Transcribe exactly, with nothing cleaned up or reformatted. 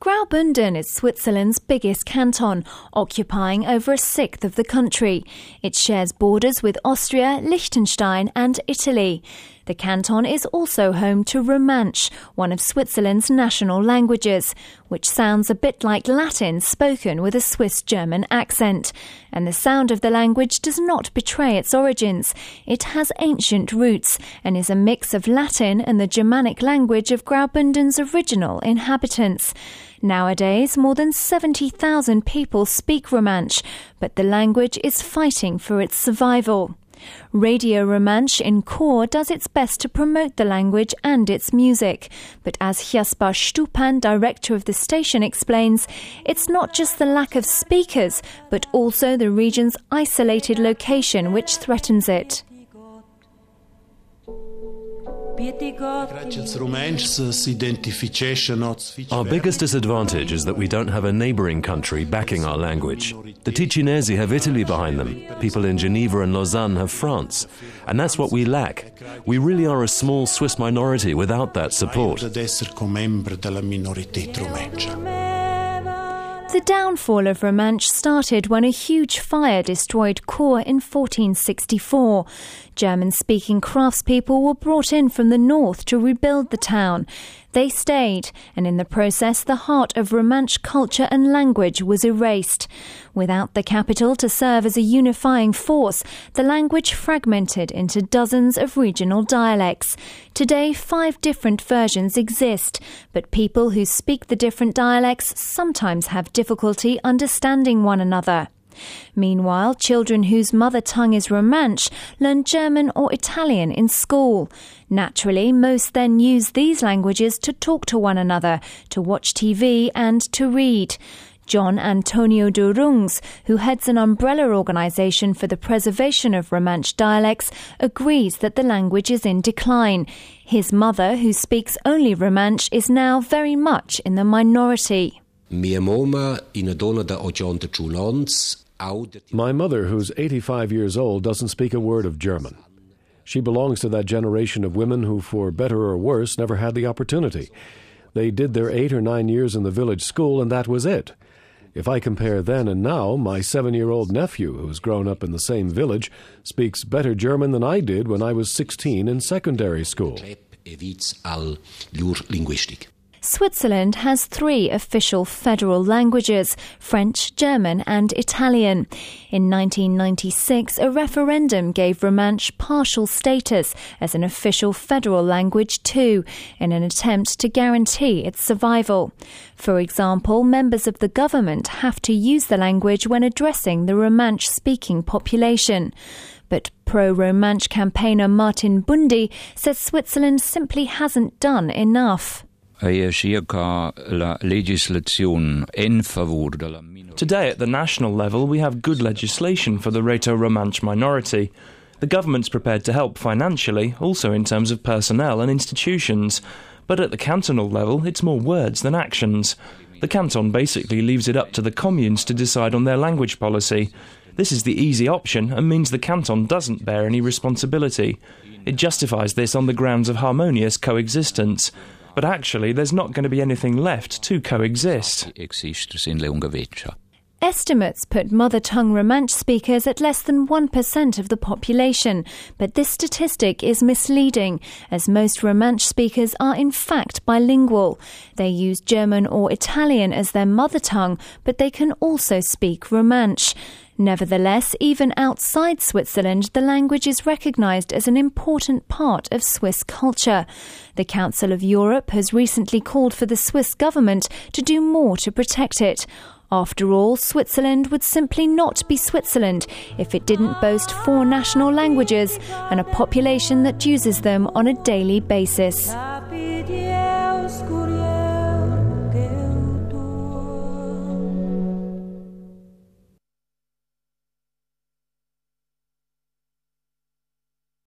Graubünden is Switzerland's biggest canton, occupying over a sixth of the country. It shares borders with Austria, Liechtenstein and Italy. The canton is also home to Romansh, one of Switzerland's national languages, which sounds a bit like Latin spoken with a Swiss-German accent. And the sound of the language does not betray its origins. It has ancient roots and is a mix of Latin and the Germanic language of Graubünden's original inhabitants. Nowadays, more than seventy thousand people speak Romansh, but the language is fighting for its survival. Radio Romansh in Chor does its best to promote the language and its music. But as Jasper Stupan, director of the station, explains, it's not just the lack of speakers, but also the region's isolated location which threatens it. Our biggest disadvantage is that we don't have a neighbouring country backing our language. The Ticinesi have Italy behind them, people in Geneva and Lausanne have France, and that's what we lack. We really are a small Swiss minority without that support. The downfall of Romansh started when a huge fire destroyed Chor in fourteen sixty-four. German-speaking craftspeople were brought in from the north to rebuild the town. They stayed, and in the process the heart of Romansh culture and language was erased. Without the capital to serve as a unifying force, the language fragmented into dozens of regional dialects. Today, five different versions exist, but people who speak the different dialects sometimes have difficulty understanding one another. Meanwhile, children whose mother tongue is Romansh learn German or Italian in school. Naturally, most then use these languages to talk to one another, to watch T V and to read. John Antonio de Rungs, who heads an umbrella organisation for the preservation of Romansh dialects, agrees that the language is in decline. His mother, who speaks only Romansh, is now very much in the minority. My mother, who's eighty-five years old, doesn't speak a word of German. She belongs to that generation of women who, for better or worse, never had the opportunity. They did their eight or nine years in the village school, and that was it. If I compare then and now, my seven-year-old nephew, who's grown up in the same village, speaks better German than I did when I was sixteen in secondary school. Switzerland has three official federal languages, French, German and Italian. In nineteen ninety-six, a referendum gave Romansh partial status as an official federal language too, in an attempt to guarantee its survival. For example, members of the government have to use the language when addressing the Romansh-speaking population. But pro-Romansh campaigner Martin Bundy says Switzerland simply hasn't done enough. Today, at the national level, we have good legislation for the Rhaeto-Romansh minority. The government's prepared to help financially, also in terms of personnel and institutions. But at the cantonal level, it's more words than actions. The canton basically leaves it up to the communes to decide on their language policy. This is the easy option and means the canton doesn't bear any responsibility. It justifies this on the grounds of harmonious coexistence. But actually, there's not going to be anything left to coexist. Estimates put mother tongue Romansh speakers at less than one percent of the population, but this statistic is misleading, as most Romansh speakers are in fact bilingual. They use German or Italian as their mother tongue, but they can also speak Romansh. Nevertheless, even outside Switzerland, the language is recognised as an important part of Swiss culture. The Council of Europe has recently called for the Swiss government to do more to protect it. After all, Switzerland would simply not be Switzerland if it didn't boast four national languages and a population that uses them on a daily basis.